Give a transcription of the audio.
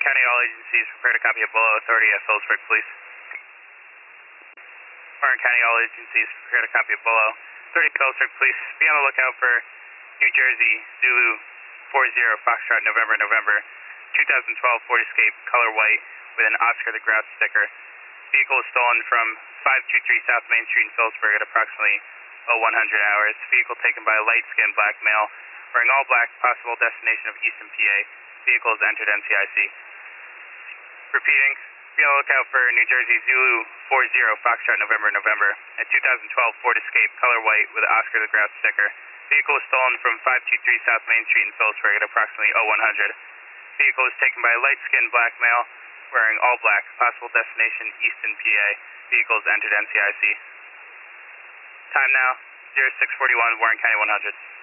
County, all agencies prepare to copy a below authority at Phillipsburg, please. Warren County, all agencies prepare to copy a below authority at Phillipsburg, please. Be on the lookout for New Jersey, Zulu 40 Foxtrot, November, 2012 Ford Escape, color white, with an Oscar the Grouch sticker. Vehicle was stolen from 523 South Main Street in Phillipsburg at approximately 0100 hours. Vehicle taken by a light-skinned black male wearing all black, possible destination of Easton, PA. Vehicle is entered NCIC. Repeating, be on the lookout for New Jersey Zulu 40 Foxtrot, November, a 2012 Ford Escape, color white, with an Oscar the Grouch sticker. Vehicle was stolen from 523 South Main Street in Phillipsburg at approximately 0100. Vehicle was taken by a light-skinned black male wearing all black, possible destination Easton, PA. Vehicle is entered NCIC. Time now, 0641, Warren County 100.